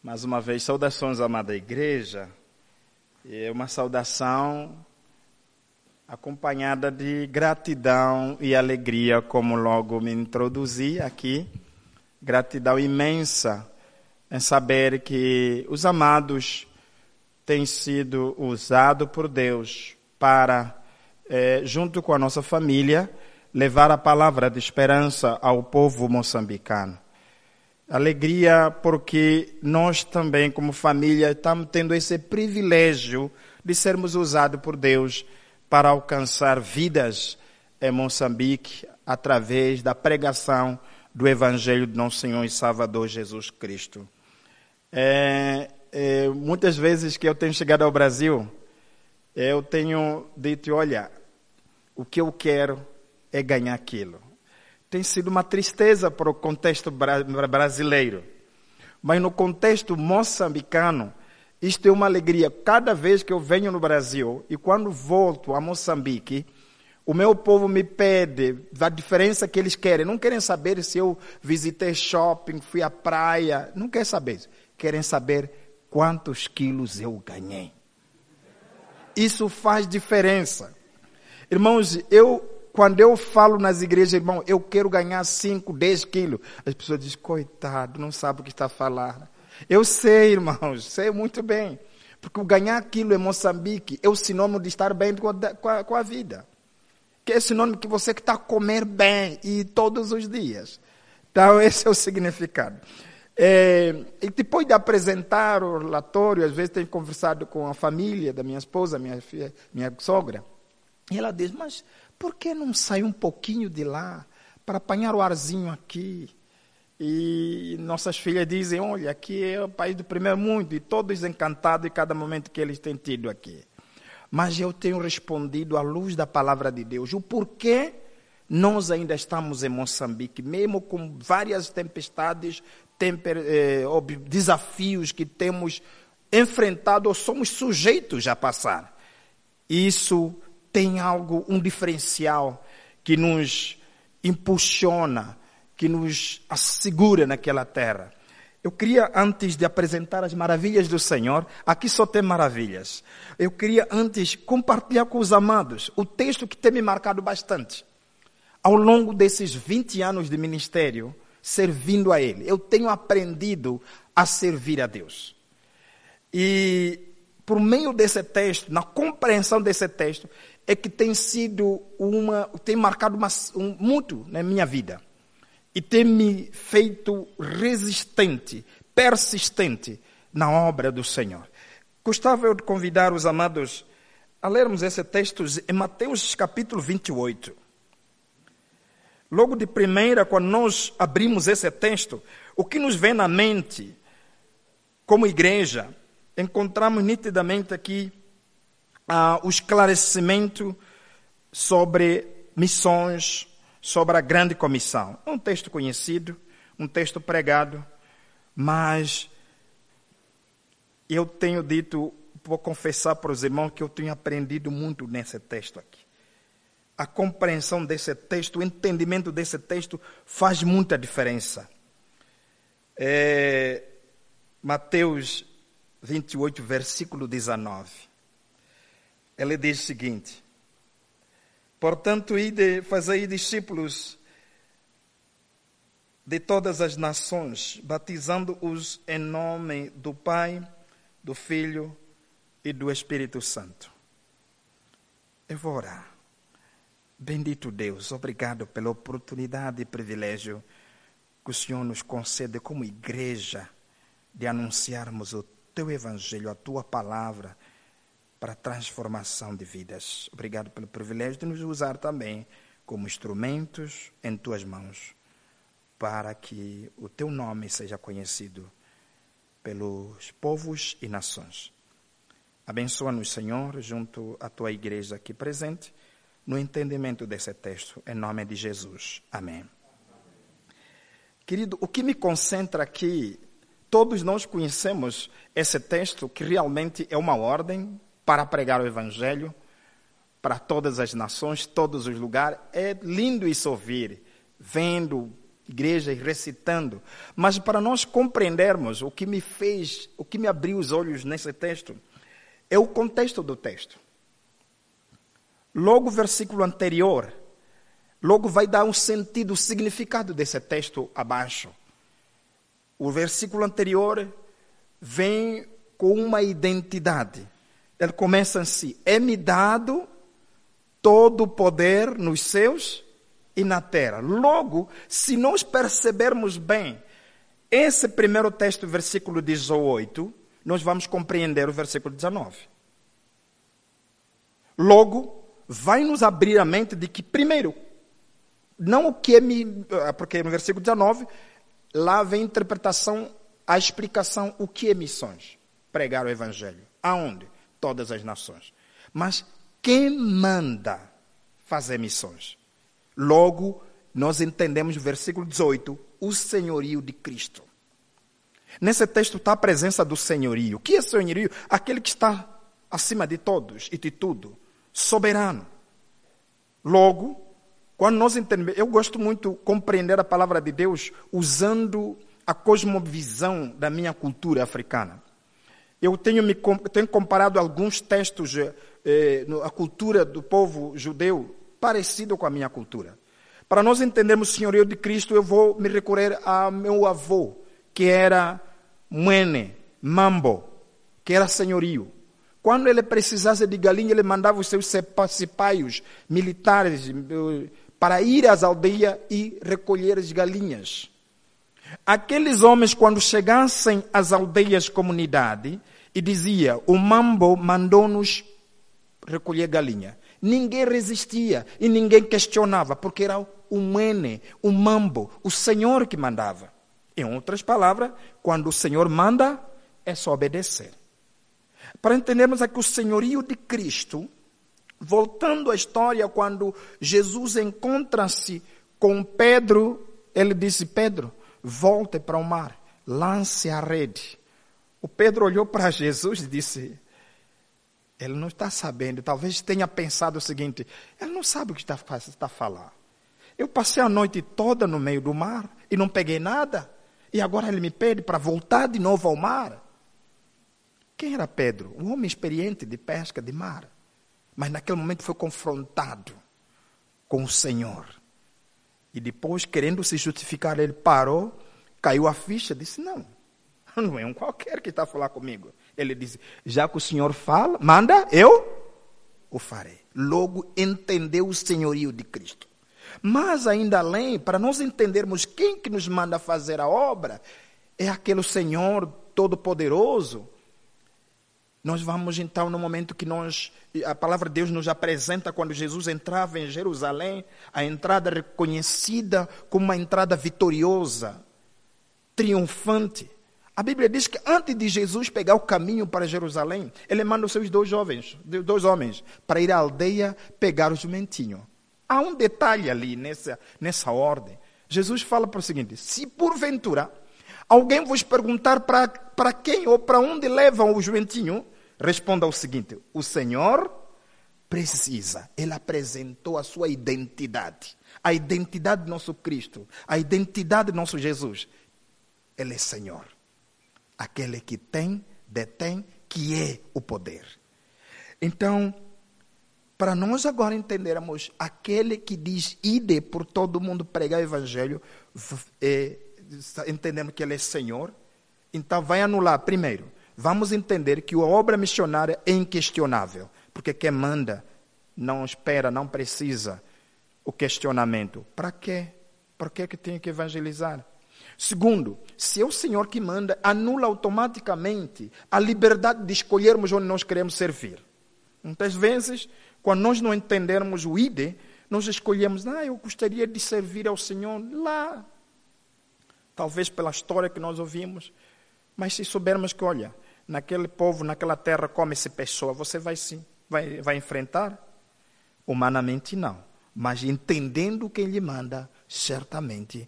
Mais uma vez, saudações, amada igreja. É uma saudação acompanhada de gratidão e alegria, como logo me introduzi aqui. Gratidão imensa em saber que os amados têm sido usados por Deus para, junto com a nossa família, levar a palavra de esperança ao povo moçambicano. Alegria porque nós também, como família, estamos tendo esse privilégio de sermos usados por Deus para alcançar vidas em Moçambique através da pregação do Evangelho de nosso Senhor e Salvador Jesus Cristo. Muitas vezes que eu tenho chegado ao Brasil, eu tenho dito, olha, o que eu quero é ganhar aquilo. Tem sido uma tristeza para o contexto brasileiro. Mas no contexto moçambicano, isto é uma alegria. Cada vez que eu venho no Brasil e quando volto a Moçambique, o meu povo me pede a diferença que eles querem. Não querem saber se eu visitei shopping, fui à praia. Não querem saber isso. Querem saber quantos quilos eu ganhei. Isso faz diferença. Irmãos, quando eu falo nas igrejas, irmão, eu quero ganhar 5, 10 quilos. As pessoas dizem, coitado, não sabe o que está falando. Eu sei, irmãos, sei muito bem. Porque o ganhar aquilo em Moçambique é o sinônimo de estar bem com a vida. Que é sinônimo que você está a comer bem e todos os dias. Então, esse é o significado. E depois de apresentar o relatório, às vezes tenho conversado com a família da minha esposa, minha filha, minha sogra. E ela diz, mas por que não sai um pouquinho de lá para apanhar o arzinho aqui? E nossas filhas dizem, olha, aqui é o país do primeiro mundo e todos encantados em cada momento que eles têm tido aqui. Mas eu tenho respondido à luz da palavra de Deus, o porquê nós ainda estamos em Moçambique, mesmo com várias tempestades, desafios que temos enfrentado ou somos sujeitos a passar. Isso tem algo, um diferencial que nos impulsiona, que nos assegura naquela terra. Eu queria, antes de apresentar as maravilhas do Senhor, aqui só tem maravilhas. Eu queria antes compartilhar com os amados o texto que tem me marcado bastante. Ao longo desses 20 anos de ministério, servindo a Ele, eu tenho aprendido a servir a Deus. E por meio desse texto, na compreensão desse texto, é que tem marcado muito na minha vida. E tem me feito resistente, persistente na obra do Senhor. Gostava de convidar os amados a lermos esse texto em Mateus capítulo 28. Logo de primeira, quando nós abrimos esse texto, o que nos vem na mente, como igreja, encontramos nitidamente aqui o esclarecimento sobre missões, sobre a grande comissão. É um texto conhecido, um texto pregado, mas eu tenho dito, vou confessar para os irmãos que eu tenho aprendido muito nesse texto aqui. A compreensão desse texto, o entendimento desse texto faz muita diferença. Mateus 28, versículo 19. Ele diz o seguinte: portanto, fazei discípulos de todas as nações, batizando-os em nome do Pai, do Filho e do Espírito Santo. Eu vou orar. Bendito Deus, obrigado pela oportunidade e privilégio que o Senhor nos concede como igreja de anunciarmos o Teu Evangelho, a Tua Palavra, para a transformação de vidas. Obrigado pelo privilégio de nos usar também como instrumentos em Tuas mãos, para que o Teu nome seja conhecido pelos povos e nações. Abençoa-nos, Senhor, junto à Tua igreja aqui presente, no entendimento desse texto, em nome de Jesus. Amém. Querido, o que me concentra aqui, todos nós conhecemos esse texto, que realmente é uma ordem para pregar o Evangelho para todas as nações, todos os lugares. É lindo isso ouvir, vendo igrejas recitando. Mas para nós compreendermos o que me abriu os olhos nesse texto, é o contexto do texto. Logo o versículo anterior, logo vai dar um sentido, o significado desse texto abaixo. O versículo anterior vem com uma identidade. Ele começa assim: é-me dado todo o poder nos céus e na terra. Logo, se nós percebermos bem esse primeiro texto, versículo 18, nós vamos compreender o versículo 19. Logo, vai nos abrir a mente de que, primeiro, não o que porque no versículo 19, lá vem a interpretação, a explicação, o que é missões. Pregar o evangelho. Aonde? Todas as nações. Mas quem manda fazer missões? Logo, nós entendemos no versículo 18, o senhorio de Cristo. Nesse texto está a presença do senhorio. O que é senhorio? Aquele que está acima de todos e de tudo. Soberano. Logo, quando nós entendemos, eu gosto muito de compreender a palavra de Deus usando a cosmovisão da minha cultura africana. Eu tenho comparado alguns textos, a cultura do povo judeu, parecido com a minha cultura. Para nós entendermos o senhorio de Cristo, eu vou me recorrer ao meu avô, que era Mwene, Mambo, que era senhorio. Quando ele precisasse de galinha, ele mandava os seus cipaios militares para ir às aldeias e recolher as galinhas. Aqueles homens, quando chegassem às aldeias, comunidade, e dizia: o Mambo mandou-nos recolher galinha. Ninguém resistia e ninguém questionava, porque era o Mwene, o Mambo, o Senhor que mandava. Em outras palavras, quando o Senhor manda, é só obedecer. Para entendermos aqui o senhorio de Cristo, voltando à história, quando Jesus encontra-se com Pedro, ele disse: Pedro, volte para o mar, lance a rede. O Pedro olhou para Jesus e disse: ele não está sabendo, talvez tenha pensado o seguinte: ele não sabe o que está a falar. Eu passei a noite toda no meio do mar e não peguei nada, e agora ele me pede para voltar de novo ao mar. Quem era Pedro? Um homem experiente de pesca de mar. Mas naquele momento foi confrontado com o Senhor. E depois, querendo se justificar, ele parou, caiu a ficha, disse: não é um qualquer que está a falar comigo. Ele disse: já que o Senhor fala, manda, eu o farei. Logo entendeu o senhorio de Cristo. Mas ainda além, para nós entendermos quem que nos manda fazer a obra, é aquele Senhor Todo-Poderoso. Nós vamos então no momento que a palavra de Deus nos apresenta quando Jesus entrava em Jerusalém, a entrada reconhecida como uma entrada vitoriosa, triunfante. A Bíblia diz que antes de Jesus pegar o caminho para Jerusalém, ele manda os seus dois homens, para ir à aldeia pegar o jumentinho. Há um detalhe ali nessa ordem. Jesus fala para o seguinte: se porventura alguém vos perguntar para quem ou para onde levam o jumentinho, responda o seguinte: o Senhor precisa. Ele apresentou a sua identidade. A identidade do nosso Cristo. A identidade do nosso Jesus. Ele é Senhor. Aquele que detém, que é o poder. Então, para nós agora entendermos, aquele que diz: ide por todo mundo pregar o Evangelho, entendemos que ele é Senhor. Então vai anular, primeiro, vamos entender que a obra missionária é inquestionável, porque quem manda não espera, não precisa o questionamento. Para quê? Por que tem que evangelizar? Segundo, se é o Senhor que manda, anula automaticamente a liberdade de escolhermos onde nós queremos servir. Muitas vezes, quando nós não entendermos o ide, nós escolhemos: eu gostaria de servir ao Senhor lá. Talvez pela história que nós ouvimos. Mas se soubermos que, olha, naquele povo, naquela terra, come-se pessoa, você vai enfrentar? Humanamente não. Mas entendendo quem lhe manda, certamente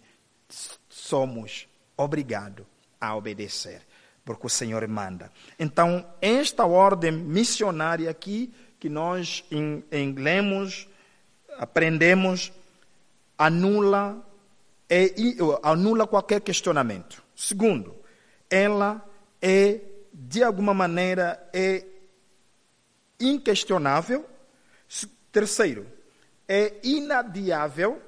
somos obrigados a obedecer, porque o Senhor manda. Então, esta ordem missionária aqui, que nós lemos, aprendemos, anula anula qualquer questionamento. Segundo, ela de alguma maneira, inquestionável. Terceiro, é inadiável.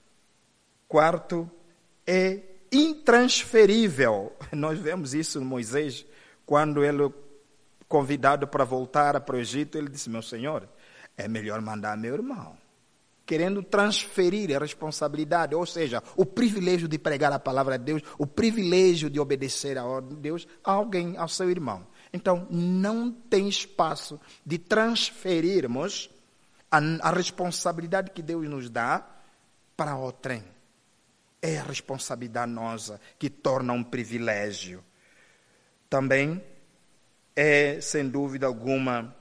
Quarto, é intransferível. Nós vemos isso em Moisés, quando ele, convidado para voltar para o Egito, ele disse: meu Senhor, é melhor mandar meu irmão. Querendo transferir a responsabilidade, ou seja, o privilégio de pregar a palavra de Deus, o privilégio de obedecer a ordem de Deus a alguém, ao seu irmão. Então, não tem espaço de transferirmos a responsabilidade que Deus nos dá para outrem. É a responsabilidade nossa que torna um privilégio. Também é, sem dúvida alguma,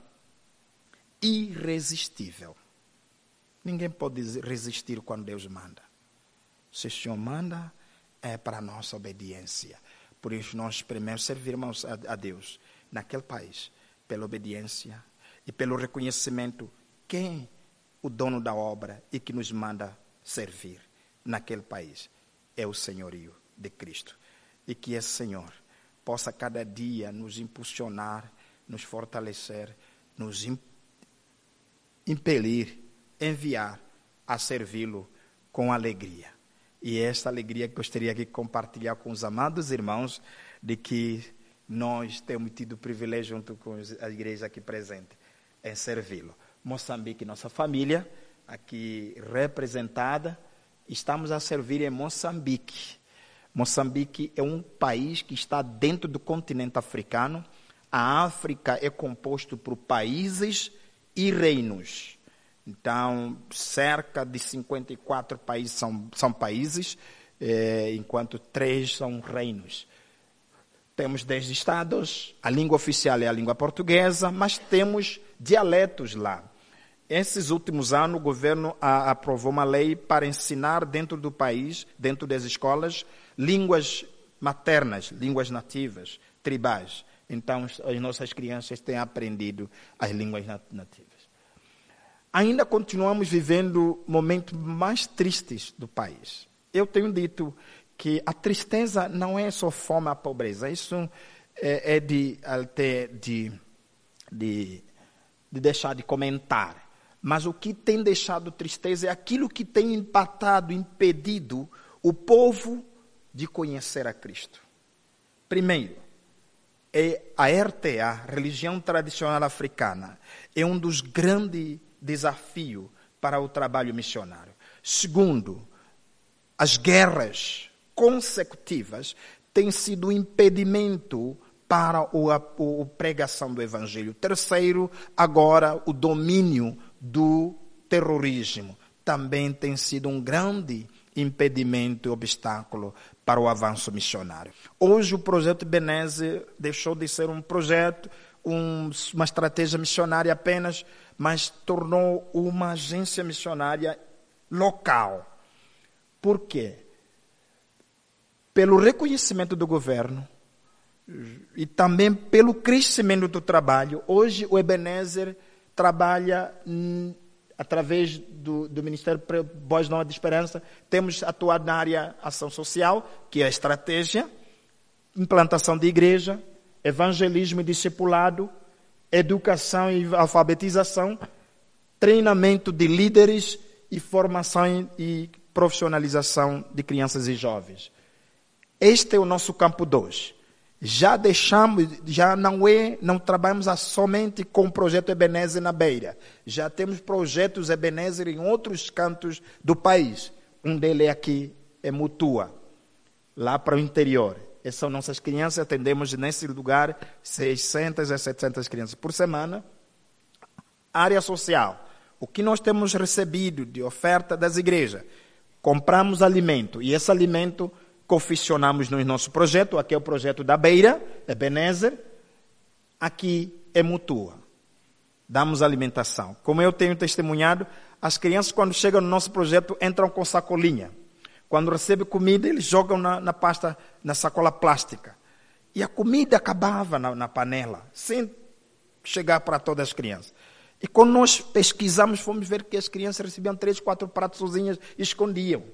irresistível. Ninguém pode resistir quando Deus manda. Se o Senhor manda, é para a nossa obediência. Por isso, nós primeiro servirmos a Deus naquele país, pela obediência e pelo reconhecimento quem é o dono da obra e que nos manda servir naquele país. É o senhorio de Cristo. E que esse Senhor possa cada dia nos impulsionar, nos fortalecer, nos impelir, enviar a servi-lo com alegria. E esta alegria que gostaria de compartilhar com os amados irmãos, de que nós temos tido o privilégio, junto com a igreja aqui presente, em servi-lo. Moçambique, nossa família, aqui representada, estamos a servir em Moçambique. Moçambique é um país que está dentro do continente africano. A África é composto por países e reinos. Então, cerca de 54 países são países, enquanto 3 são reinos. Temos 10 estados, a língua oficial é a língua portuguesa, mas temos dialetos lá. Esses últimos anos, o governo aprovou uma lei para ensinar dentro do país, dentro das escolas, línguas maternas, línguas nativas, tribais. Então, as nossas crianças têm aprendido as línguas nativas. Ainda continuamos vivendo momentos mais tristes do país. Eu tenho dito que a tristeza não é só fome à pobreza. Isso é de deixar de comentar. Mas o que tem deixado tristeza é aquilo que tem impedido o povo de conhecer a Cristo. Primeiro, a RTA, Religião Tradicional Africana, é um dos grandes desafios para o trabalho missionário. Segundo, as guerras consecutivas têm sido um impedimento para a pregação do Evangelho. Terceiro, agora, o domínio do terrorismo também tem sido um grande impedimento e obstáculo para o avanço missionário. Hoje o projeto Ebenezer deixou de ser um projeto, uma estratégia missionária apenas, mas tornou uma agência missionária local. Por quê? Pelo reconhecimento do governo e também pelo crescimento do trabalho. Hoje o Ebenezer trabalha através do Ministério Boas Novas de Esperança. Temos atuado na área ação social, que é a estratégia, implantação de igreja, evangelismo e discipulado, educação e alfabetização, treinamento de líderes e formação e profissionalização de crianças e jovens. Este é o nosso campo 2. Já não trabalhamos somente com o projeto Ebenezer na Beira. Já temos projetos Ebenezer em outros cantos do país. Um deles é aqui, é Mutua, lá para o interior. Essas são nossas crianças, atendemos nesse lugar 600 a 700 crianças por semana. Área social, o que nós temos recebido de oferta das igrejas? Compramos alimento, e esse alimento confeccionamos no nosso projeto. Aqui é o projeto da Beira, Ebenezer. Aqui é Mutua. Damos alimentação. Como eu tenho testemunhado, as crianças, quando chegam no nosso projeto, entram com sacolinha. Quando recebem comida, eles jogam na pasta, na sacola plástica. E a comida acabava na panela, sem chegar para todas as crianças. E quando nós pesquisamos, fomos ver que as crianças recebiam 3, 4 pratos sozinhas e escondiam.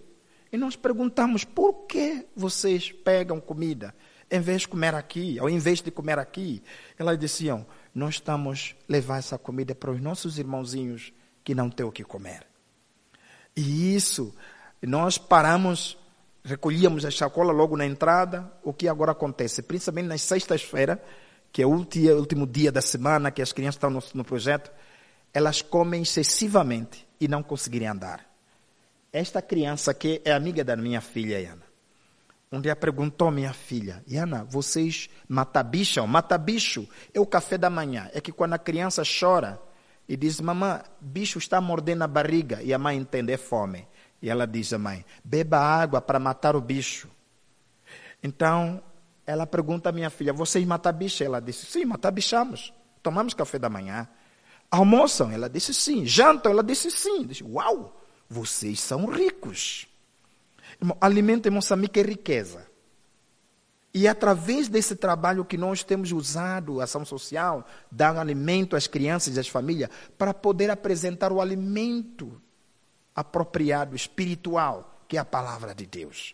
E nós perguntamos, por que vocês pegam comida em vez de comer aqui, ou em vez de comer aqui? Elas diziam, nós estamos a levar essa comida para os nossos irmãozinhos que não têm o que comer. E isso, nós paramos, recolhíamos a sacola logo na entrada. O que agora acontece? Principalmente nas sextas-feiras, que é o último dia da semana que as crianças estão no projeto, elas comem excessivamente e não conseguirem andar. Esta criança que é amiga da minha filha, Yana, um dia perguntou à minha filha, Yana, vocês matabicham? Matabicho é o café da manhã. É que quando a criança chora e diz, mamãe, bicho está mordendo a barriga, e a mãe entende, é fome. E ela diz à mãe, beba água para matar o bicho. Então, ela pergunta à minha filha, vocês matabicham? Ela disse, sim, matabichamos. Tomamos café da manhã. Almoçam? Ela disse, sim. Jantam? Ela disse, sim. Disse, uau, vocês são ricos. Alimento em Moçambique é riqueza. E através desse trabalho que nós temos usado, a ação social, dar alimento às crianças e às famílias, para poder apresentar o alimento apropriado, espiritual, que é a palavra de Deus.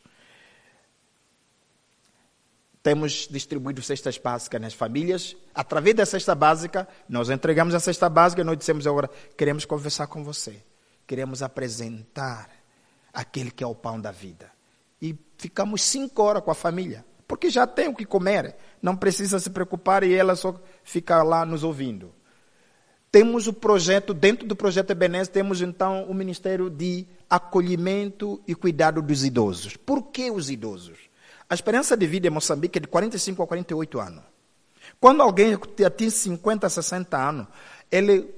Temos distribuído cestas básicas nas famílias. Através da cesta básica, nós entregamos a cesta básica e nós dissemos agora, queremos conversar com você. Queremos apresentar aquele que é o pão da vida. E ficamos 5 horas com a família, porque já tem o que comer. Não precisa se preocupar e ela só fica lá nos ouvindo. Temos o projeto, dentro do projeto Ebenezer, temos então o Ministério de Acolhimento e Cuidado dos Idosos. Por que os idosos? A esperança de vida em Moçambique é de 45 a 48 anos. Quando alguém atinge 50, 60 anos, ele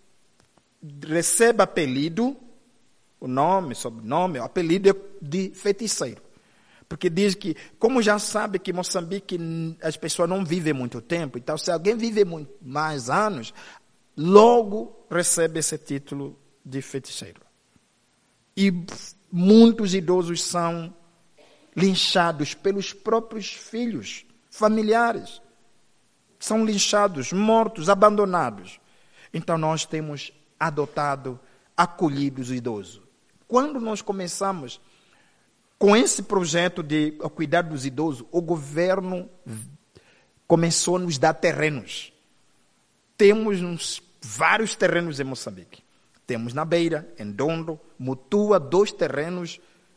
recebe apelido, o nome, sobrenome, o apelido é de feiticeiro. Porque diz que, como já sabe que em Moçambique as pessoas não vivem muito tempo, então se alguém vive mais anos, logo recebe esse título de feiticeiro. E muitos idosos são linchados pelos próprios filhos, familiares. São linchados, mortos, abandonados. Então nós temos adotado, acolhido os idosos. Quando nós começamos com esse projeto de cuidar dos idosos, o governo começou a nos dar terrenos. Temos vários terrenos em Moçambique. Temos na Beira, em Dondo, Mutua, 2 terrenos,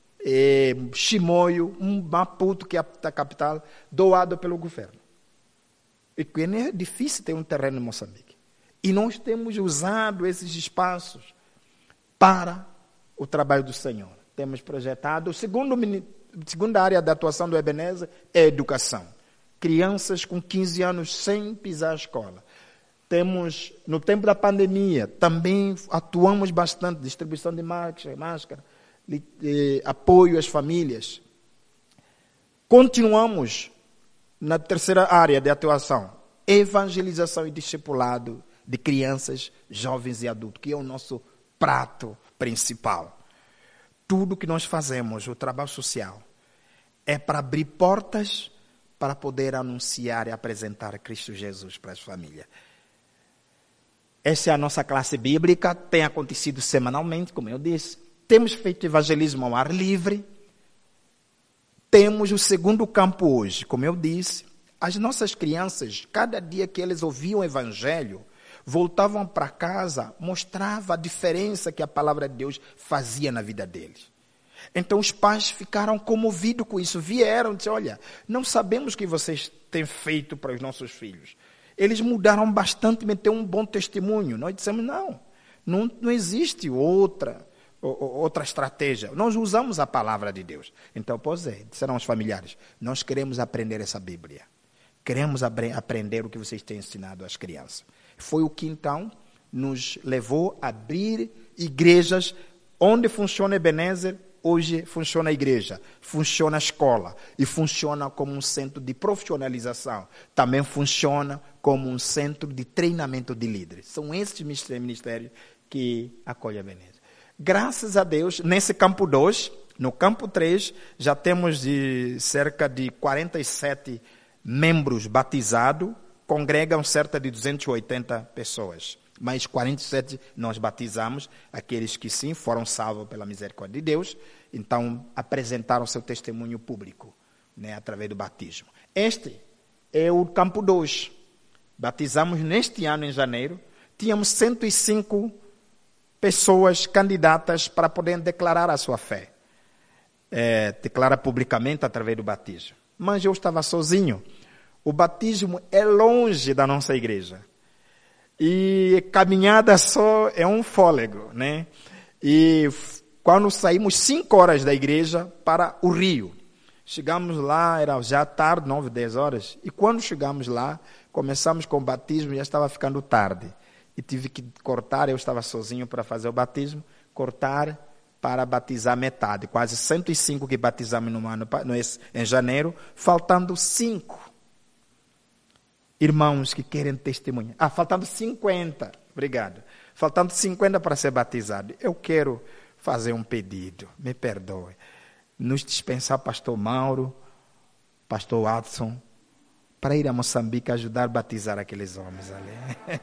Chimoio, Maputo, que é a capital, doado pelo governo. E que é difícil ter um terreno em Moçambique. E nós temos usado esses espaços para o trabalho do Senhor. Temos projetado. Segunda área de atuação do Ebenezer é a educação. Crianças com 15 anos sem pisar a escola. Temos, no tempo da pandemia, também atuamos bastante, distribuição de máscara, apoio às famílias. Continuamos na terceira área de atuação, evangelização e discipulado de crianças, jovens e adultos, que é o nosso prato principal. Tudo que nós fazemos, o trabalho social, é para abrir portas para poder anunciar e apresentar Cristo Jesus para as famílias. Essa é a nossa classe bíblica, tem acontecido semanalmente, como eu disse. Temos feito evangelismo ao ar livre. Temos o segundo campo hoje, como eu disse. As nossas crianças, cada dia que eles ouviam o evangelho, voltavam para casa, mostrava a diferença que a palavra de Deus fazia na vida deles. Então os pais ficaram comovidos com isso, vieram e disseram, olha, não sabemos o que vocês têm feito para os nossos filhos. Eles mudaram bastante, meteram um bom testemunho. Nós dissemos, não existe outra estratégia. Nós usamos a palavra de Deus. Então, disseram os familiares, nós queremos aprender essa Bíblia. Queremos aprender o que vocês têm ensinado às crianças. Foi o que, então, nos levou a abrir igrejas onde funciona Ebenezer. Hoje funciona a igreja, funciona a escola e funciona como um centro de profissionalização. Também funciona como um centro de treinamento de líderes. São esses ministérios que acolhem a Ebenezer. Graças a Deus, nesse campo 2, no campo 3, já temos cerca de 47 membros batizados, congregam cerca de 280 pessoas. Mas 47 nós batizamos, aqueles que sim foram salvos pela misericórdia de Deus, então apresentaram seu testemunho público, né, através do batismo. Este é o campo 2. Batizamos neste ano, em janeiro, tínhamos 105 pessoas candidatas para poderem declarar a sua fé. Declarar publicamente através do batismo. Mas eu estava sozinho. O batismo é longe da nossa igreja. E caminhada só é um fôlego, né? E quando saímos 5 horas da igreja para o rio, chegamos lá, era já tarde, 9, 10 horas, e quando chegamos lá, começamos com o batismo, já estava ficando tarde. E tive que cortar, eu estava sozinho para fazer o batismo, cortar para batizar metade, quase 105 que batizamos em janeiro, faltando 5 irmãos que querem testemunhar. Faltando 50, obrigado. Faltando 50 para ser batizado. Eu quero fazer um pedido, me perdoe. Nos dispensar pastor Mauro, pastor Watson, para ir a Moçambique ajudar a batizar aqueles homens ali.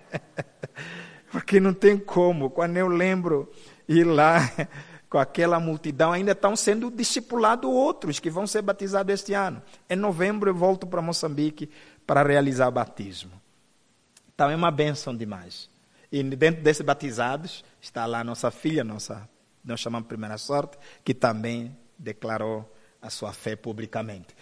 Porque não tem como. Quando eu lembro ir lá com aquela multidão, ainda estão sendo discipulados outros que vão ser batizados este ano. Em novembro eu volto para Moçambique para realizar o batismo. Então é uma bênção demais. E dentro desses batizados está lá nossa filha, nós chamamos Primeira Sorte, que também declarou a sua fé publicamente.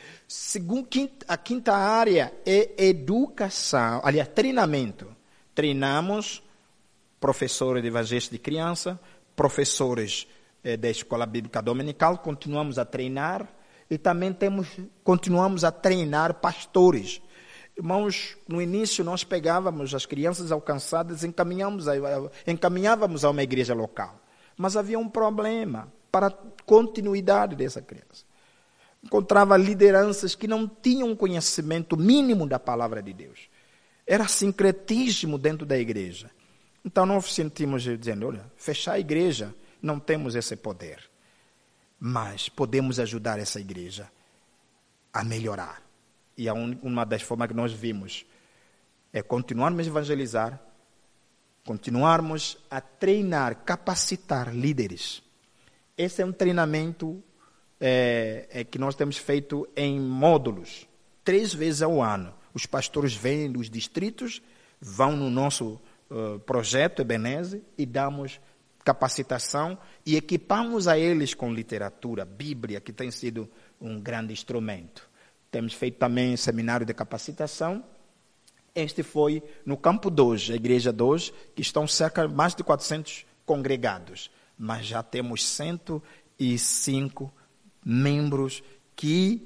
A quinta área é educação, aliás, treinamento. Treinamos professores de evangelho de criança, professores da escola bíblica dominical, continuamos a treinar e também continuamos a treinar pastores. Irmãos, no início nós pegávamos as crianças alcançadas e encaminhávamos a uma igreja local. Mas havia um problema para a continuidade dessa criança. Encontrava lideranças que não tinham conhecimento mínimo da palavra de Deus. Era sincretismo dentro da igreja. Então nós sentimos dizendo, olha, fechar a igreja, não temos esse poder. Mas podemos ajudar essa igreja a melhorar. E uma das formas que nós vimos é continuarmos a evangelizar, continuarmos a treinar, capacitar líderes. Esse é um treinamento que nós temos feito em módulos, 3 vezes ao ano. Os pastores vêm dos distritos, vão no nosso projeto Ebenezer e damos capacitação e equipamos a eles com literatura, Bíblia, que tem sido um grande instrumento. Temos feito também seminário de capacitação. Este foi no campo 2, a igreja 2, que estão cerca de mais de 400 congregados. Mas já temos 105 membros que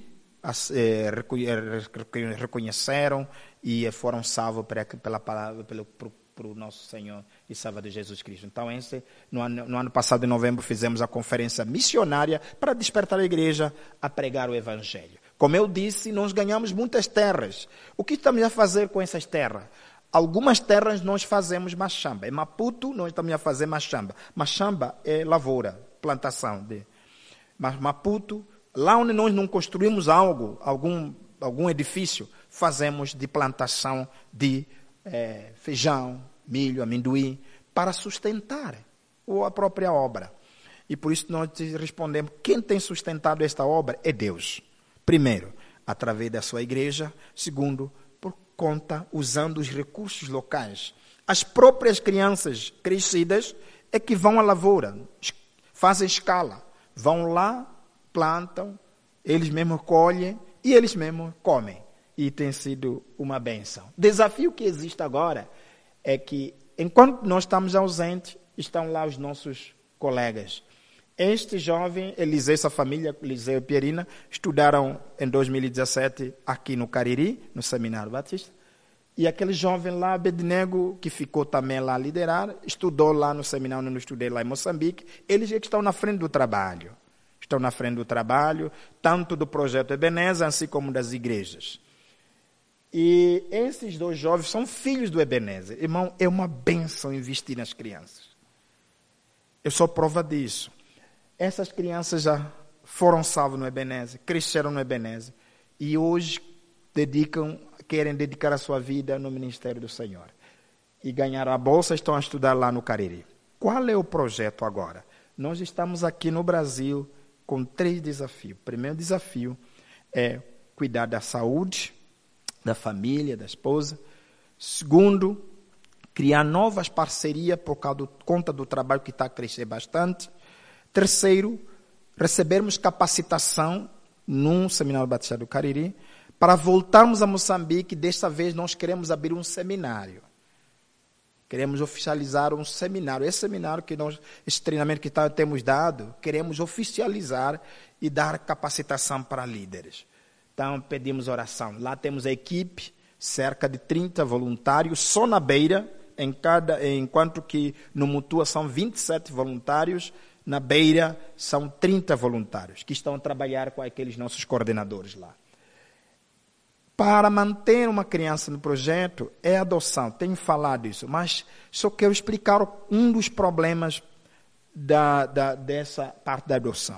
reconheceram e foram salvos pela palavra, pelo nosso Senhor e Salvador Jesus Cristo. Então, no ano passado, em novembro, fizemos a conferência missionária para despertar a igreja a pregar o Evangelho. Como eu disse, nós ganhamos muitas terras. O que estamos a fazer com essas terras? Algumas terras nós fazemos machamba. Em Maputo, nós estamos a fazer machamba. Machamba é lavoura, plantação. Mas Maputo, lá onde nós não construímos algum edifício, fazemos de plantação de feijão, milho, amendoim, para sustentar a própria obra. E por isso nós respondemos, quem tem sustentado esta obra é Deus. Primeiro, através da sua igreja. Segundo, por conta, usando os recursos locais. As próprias crianças crescidas é que vão à lavoura, fazem escala. Vão lá, plantam, eles mesmos colhem e eles mesmos comem. E tem sido uma bênção. O desafio que existe agora é que, enquanto nós estamos ausentes, estão lá os nossos colegas. Este jovem, Eliseu, essa família, Eliseu e Pierina, estudaram em 2017 aqui no Cariri, no Seminário Batista. E aquele jovem lá, Abednego, que ficou também lá a liderar, estudou lá no seminário, onde eu estudei lá em Moçambique. Eles é que estão na frente do trabalho. Estão na frente do trabalho, tanto do projeto Ebenezer, assim como das igrejas. E esses 2 jovens são filhos do Ebenezer. Irmão, é uma bênção investir nas crianças. Eu sou prova disso. Essas crianças já foram salvas no Ebenezer, cresceram no Ebenezer. E hoje querem dedicar a sua vida no ministério do Senhor. E ganharam a bolsa, estão a estudar lá no Cariri. Qual é o projeto agora? Nós estamos aqui no Brasil com 3 desafios. O primeiro desafio é cuidar da saúde, da família, da esposa. Segundo, criar novas parcerias por conta do trabalho que está a crescer bastante. Terceiro, recebermos capacitação num Seminário Batista do Cariri para voltarmos a Moçambique. Desta vez nós queremos abrir um seminário. Queremos oficializar um seminário. Esse seminário esse treinamento que temos dado, queremos oficializar e dar capacitação para líderes. Então, pedimos oração. Lá temos a equipe, cerca de 30 voluntários, só na Beira, enquanto que no Mutua são 27 voluntários, na Beira são 30 voluntários que estão a trabalhar com aqueles nossos coordenadores lá. Para manter uma criança no projeto é adoção. Tenho falado isso, mas só quero explicar um dos problemas dessa parte da adoção.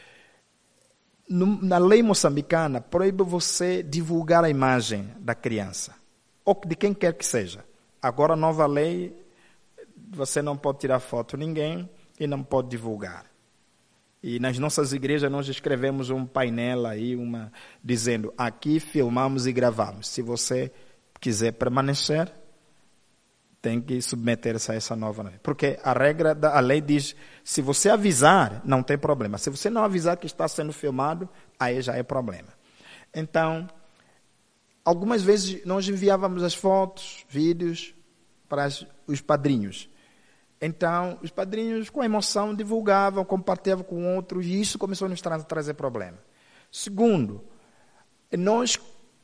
Na lei moçambicana, proíbe você divulgar a imagem da criança, ou de quem quer que seja. Agora, a nova lei, você não pode tirar foto de ninguém e não pode divulgar. E nas nossas igrejas nós escrevemos um painel aí, dizendo, aqui filmamos e gravamos. Se você quiser permanecer, tem que submeter-se a essa nova lei. Porque a lei diz, se você avisar, não tem problema. Se você não avisar que está sendo filmado, aí já é problema. Então, algumas vezes nós enviávamos as fotos, vídeos para os padrinhos. Então, os padrinhos, com emoção, divulgavam, compartilhavam com outros, e isso começou a nos trazer problema. Segundo, nós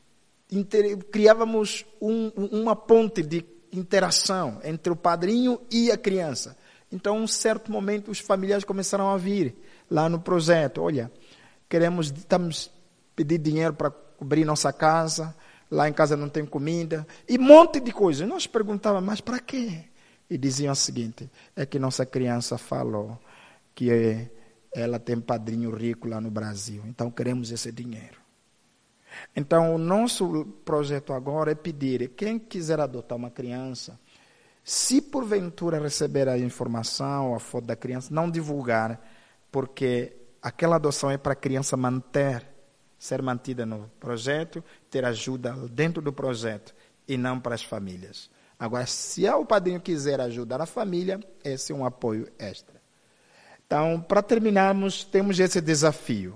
criávamos uma ponte de interação entre o padrinho e a criança. Então, em um certo momento, os familiares começaram a vir lá no projeto. Olha, estamos pedindo dinheiro para cobrir nossa casa, lá em casa não tem comida, e um monte de coisas. Nós perguntávamos, mas para quê? E diziam o seguinte, é que nossa criança falou que ela tem padrinho rico lá no Brasil, então queremos esse dinheiro. Então, o nosso projeto agora é pedir, quem quiser adotar uma criança, se porventura receber a informação, a foto da criança, não divulgar, porque aquela adoção é para a criança ser mantida no projeto, ter ajuda dentro do projeto, e não para as famílias. Agora, se o padrinho quiser ajudar a família, esse é um apoio extra. Então, para terminarmos, temos esse desafio.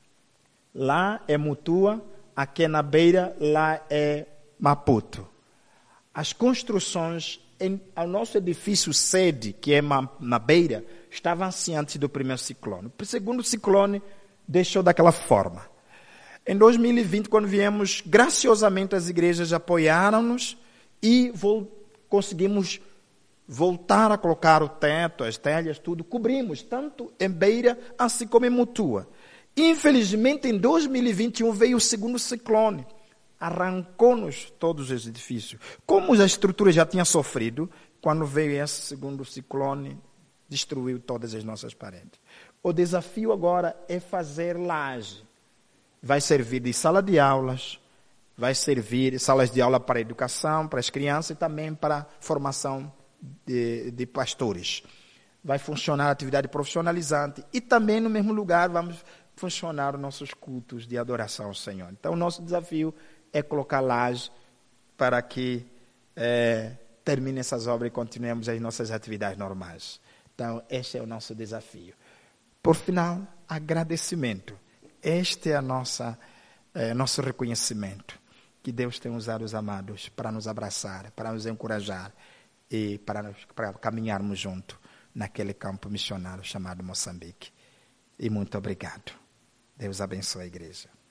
Lá é Mutua, aqui é na Beira, lá é Maputo. As construções, ao nosso edifício sede, que é na Beira, estavam assim antes do primeiro ciclone. O segundo ciclone deixou daquela forma. Em 2020, quando viemos, graciosamente as igrejas apoiaram-nos, e conseguimos voltar a colocar o teto, as telhas, tudo. Cobrimos, tanto em Beira, assim como em Mutua. Infelizmente, em 2021, veio o segundo ciclone. Arrancou-nos todos os edifícios. Como a estrutura já tinha sofrido, quando veio esse segundo ciclone, destruiu todas as nossas paredes. O desafio agora é fazer laje. Vai servir de sala de aulas, vai servir salas de aula para a educação, para as crianças e também para a formação de pastores. Vai funcionar a atividade profissionalizante e também no mesmo lugar vamos funcionar os nossos cultos de adoração ao Senhor. Então, o nosso desafio é colocar laje para que termine essas obras e continuemos as nossas atividades normais. Então, este é o nosso desafio. Por final, agradecimento. Este é nosso reconhecimento. Que Deus tem usado os amados para nos abraçar, para nos encorajar e para caminharmos junto naquele campo missionário chamado Moçambique. E muito obrigado. Deus abençoe a igreja.